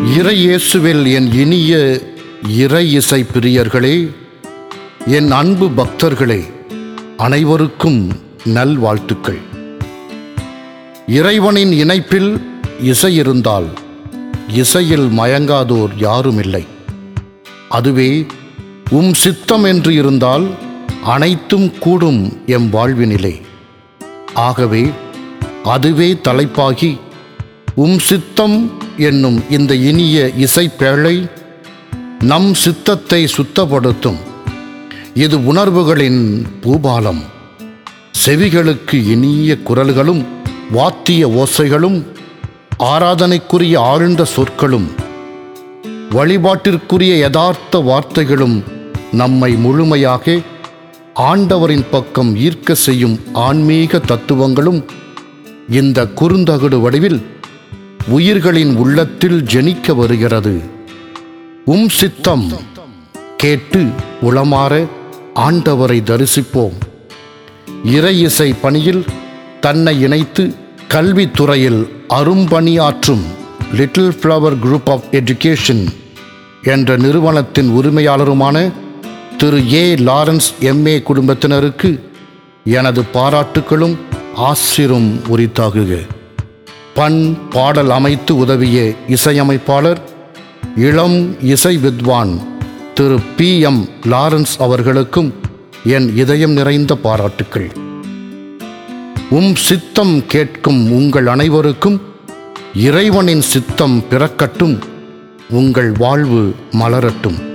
இறை இயேசுவில் என் இனிய இறை இசை பிரியர்களே, என் அன்பு பக்தர்களே, அனைவருக்கும் நல்வாழ்த்துக்கள். இறைவனின் இணைப்பில் இசை இருந்தால் இசையில் மயங்காதோர் யாருமில்லை. அதுவே உம் சித்தம் என்று இருந்தால் அனைத்தும் கூடும் எம் வாழ்வினிலே. ஆகவே அதுவே தலைப்பாகி உம் சித்தம் என்னும் இந்த இனிய இசைப்பேழை நம் சித்தத்தை சுத்தப்படுத்தும். இது உணர்வுகளின் பூபாலம். செவிகளுக்கு இனிய குரல்களும் வாத்திய ஓசைகளும் ஆராதனைக்குரிய ஆழ்ந்த சொற்களும் வழிபாட்டிற்குரிய யதார்த்த வார்த்தைகளும் நம்மை முழுமையாக ஆண்டவரின் பக்கம் ஈர்க்க செய்யும் ஆன்மீக தத்துவங்களும் இந்த குறுந்தகடு வடிவில் உயிர்களின் உள்ளத்தில் ஜனிக்க வருகிறது. உம் சித்தம் கேட்டு உளமாற ஆண்டவரை தரிசிப்போம். இறை இசை பணியில் தன்னை இணைத்து கல்வித்துறையில் அரும்பணியாற்றும் little flower group of education என்ற நிறுவனத்தின் உரிமையாளருமான திரு ஏ. லாரன்ஸ் எம்ஏ குடும்பத்தினருக்கு எனது பாராட்டுக்களும் ஆசிரும் உரித்தாகுக. பண் பாடல் அமைத்து உதவிய இசையமைப்பாளர் இளம் இசை வித்வான் திரு PM லாரன்ஸ் அவர்களுக்கும் என் இதயம் நிறைந்த பாராட்டுக்கள். உம் சித்தம் கேட்கும் உங்கள் அனைவருக்கும் இறைவனின் சித்தம் பிறக்கட்டும், உங்கள் வாழ்வு மலரட்டும்.